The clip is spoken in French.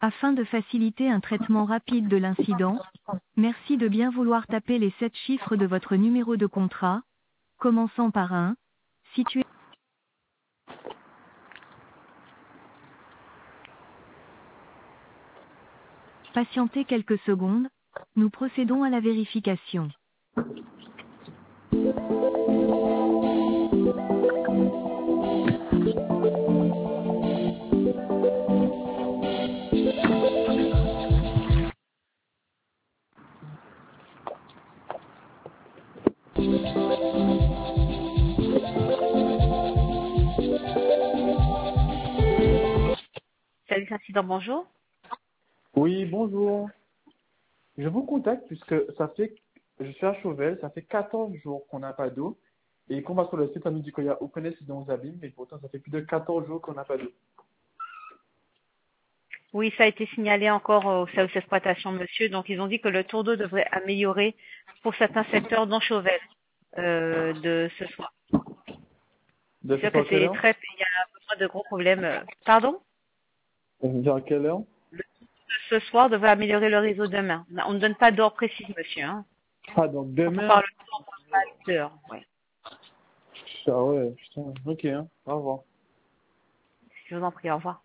Afin de faciliter un traitement rapide de l'incident, merci de bien vouloir taper les 7 chiffres de votre numéro de contrat, commençant par un, situé. Patientez quelques secondes, nous procédons à la vérification. Service incident, bonjour. Oui, bonjour. Je vous contacte puisque je suis à Chauvel, ça fait 14 jours qu'on n'a pas d'eau et qu'on va sur le site, on nous dit qu'il n'y a aucun incident aux abîmes, mais pourtant ça fait plus de 14 jours qu'on n'a pas d'eau. Oui, ça a été signalé encore au service d'exploitation, monsieur. Donc, ils ont dit que le tour d'eau devrait améliorer pour certains secteurs dans Chauvel de ce soir. De C'est ce sûr que soir à quelle c'est heure? très, il y a besoin de gros problèmes. Pardon? Vers quelle heure? Ce soir devrait améliorer le réseau demain. On ne donne pas d'heure précise, monsieur. Hein. Ah, donc Quand on demain? parle de temps, on ne parle pas d'heure. Ouais. Ah ouais, putain. Ok, hein. Au revoir. Je vous en prie, au revoir.